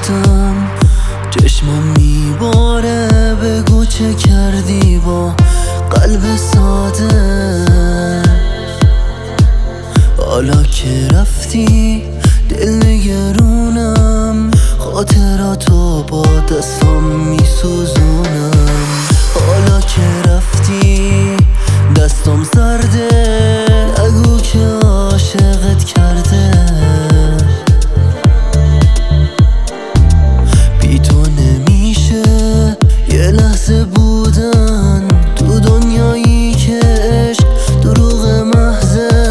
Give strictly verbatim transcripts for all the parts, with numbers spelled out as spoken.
رفتم چشمم میباره، بگو چه کردی با قلب ساده. حالا که رفتی دل نگرونم، خاطراتو با دستم میسوزونم. حالا که رفتی دستم سرده، نگو که عاشقت کرده. بی تو نمیشه یه لحظه بودن تو دنیایی که عشق دروغ محضه.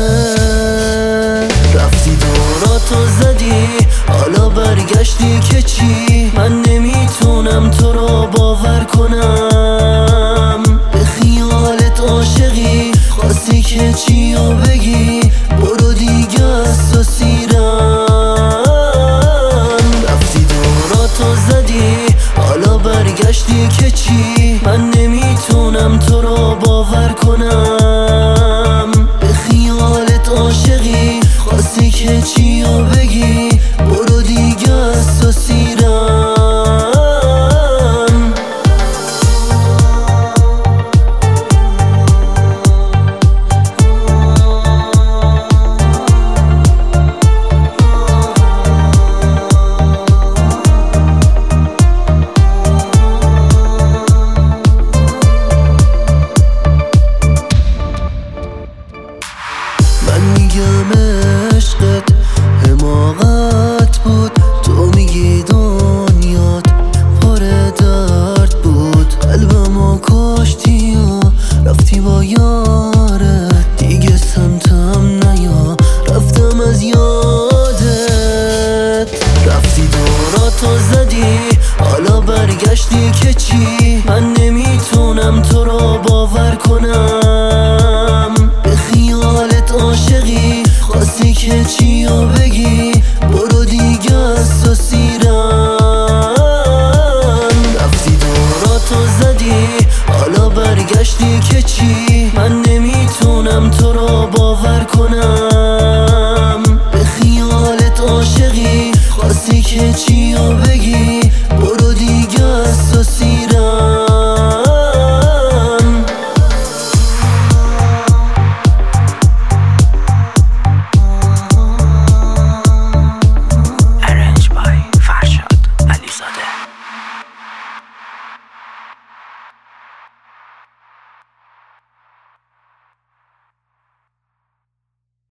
رفتی دوراتو زدی، حالا برگشتی که چی؟ من نمیتونم تو رو باور کنم. به خیالت عاشقی، خواستی که چی رو بگی؟ برو دیگه از تو سیرم. رفتی دوراتو زدی، حالا برگشتی که چی؟ من نمیتونم تو رو باور کنم. به خیالت عاشقی، خواستی که چی رو بگی؟ برو دیگه از تو سیرم. من میگم عشقت حماقت بود، تو میگی دنیات پر درد بود. قلبمو کشتی و رفتی با یارت، دیگه سمتم نیا، رفتم از یادت. رفتی دوراتو زدی، حالا برگشتی که چی؟ من نمیتونم تو رو باور کنم. به خیالت عاشقی، خواستی که چی رو بگی؟ برو دیگه از تو سیرم. رفتی دوراتو زدی، حالا برگشتی که چی؟ من نمیتونم تو